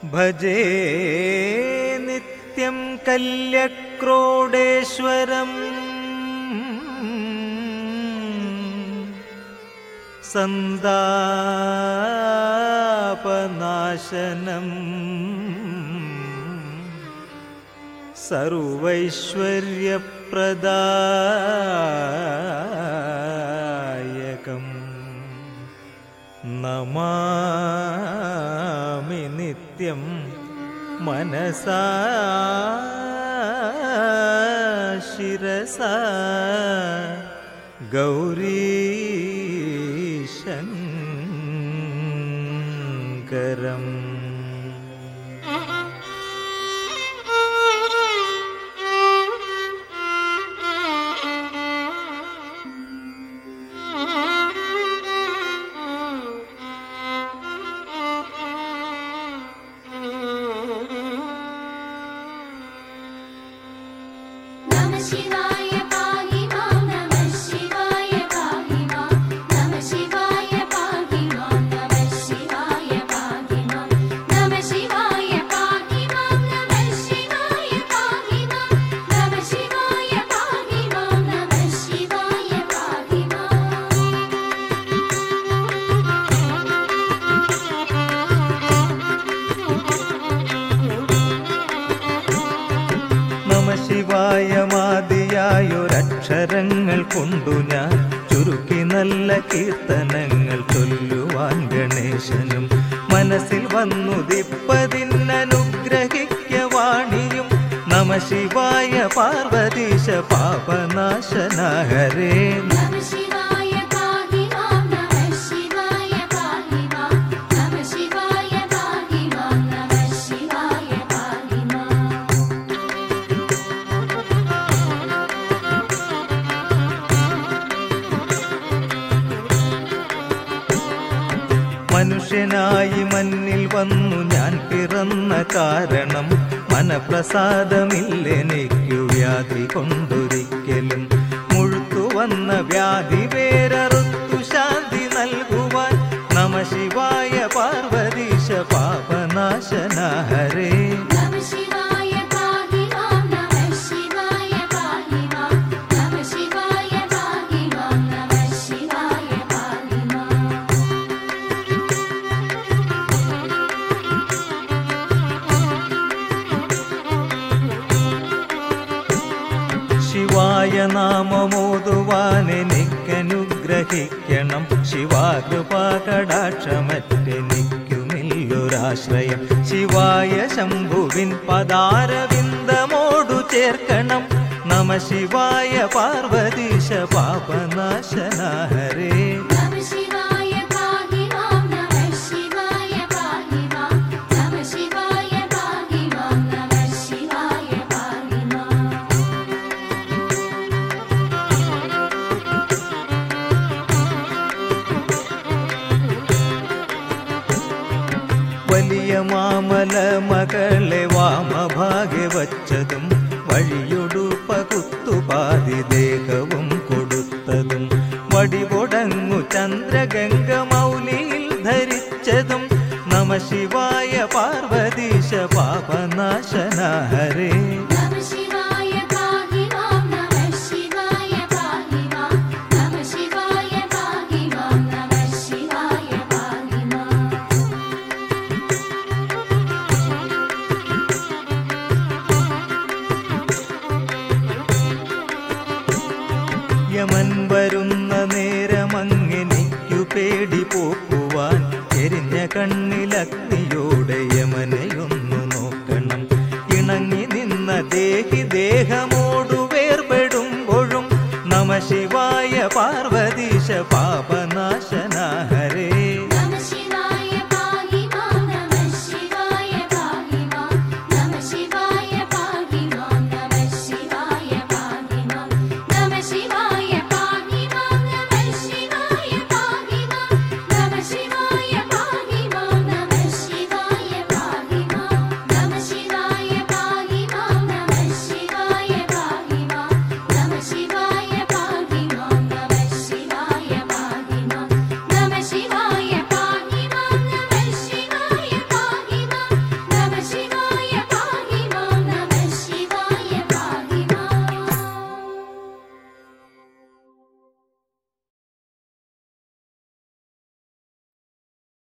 ഭജേ നിത്യം കല്യക്രോഡേശ്വരം സന്താപനാശനം സർവൈശ്വര്യപ്രദായകം നമാമി നിത്യം മനസാ ശിരസാ ഗൗരീശങ്കരം. ശിവായ പാഹി മാം നമഃ ശിവായ പാഹി മാം നമഃ ശിവായ പാഹി മാം നമഃ ശിവായ പാഹി മാം നമഃ ശിവായ പാഹി മാം നമഃ ശിവായ പാഹി മാം നമഃ ശിവായ പാഹി മാം നമഃ ശിവായ പാഹി നമഃ ശിവായ മാദിയായൊരക്ഷരങ്ങൾ കൊണ്ടു ഞാൻ ചുരുക്കി നല്ല കീർത്തനങ്ങൾ ചൊല്ലുവാൻ ഗണേശനും മനസ്സിൽ വന്നുദിപ്പതിന്നനുഗ്രഹിക്ക വാണിയും. നമഃ ശിവായ പാർവതീശ പാപനാശന ഹരേ. നമഃ ശിവായ പാഹി മാം നമഃ ശിവായ പാഹി മാം നമഃ ശിവായ പാഹി മാം നമഃ ശിവായ പാഹി മാം. മനുഷ്യനായി മണ്ണിൽ വന്നു ഞാൻ പിറന്ന കാരണം മനപ്രസാദമില്ലെനിക്കു വ്യാധി കൊണ്ടൊരിക്കലും. മുഴുത്തു വന്ന വ്യാധി വേരറുത്തു ശാന്തി നൽകുവാൻ. നമഃ ശിവായ പാർവതീശ പാപനാശന ഹരേ. നമഃ ശിവായ പാഹി മാം നമഃ ശിവായ പാഹി മാം നമഃ ശിവായ പാഹി മാം നമഃ ശിവായ പാഹി മാം. ശിവായ നാമമോതുവാൻ എനിക്കനുഗ്രഹിക്കണം. ശിവാകൃപാ കടാക്ഷമറ്റെനിക്കുമില്ലൊരാശ്രയം. ശിവായ ശംഭുവിൻ പദാരവിന്ദമോടു ചേർക്കണം. നമഃ ശിവായ പാർവതീശ പാപനാശന ഹരേ. നമഃ ശിവായ പാഹി മാം നമഃ ശിവായ പാഹി മാം നമഃ ശിവായ പാഹി മാം നമഃ ശിവായ പാഹി മാം. വലിയ മാമല മകളെ വാമഭാഗ്യ വച്ചതും വഴിയൊടു പകുത്തുപാതി ദേഹവും കൊടുത്തതും വടികൊടങ്ങു ചന്ദ്രഗംഗ മൗലിയിൽ ധരിച്ചതും. നമഃ ശിവായ പാർവതീശ പാപനാശന ഹരേ. നമഃ ശിവായ പാഹി മാം നമഃ ശിവായ പാഹി മാം നമഃ ശിവായ പാഹി മാം നമഃ ശിവായ പാഹി മാം. യമൻ വരുന്ന നേരമങ്ങെനിക്കു പേടി പോക്കുവാൻ എരിഞ്ഞ കണ്ണിലഗ്നി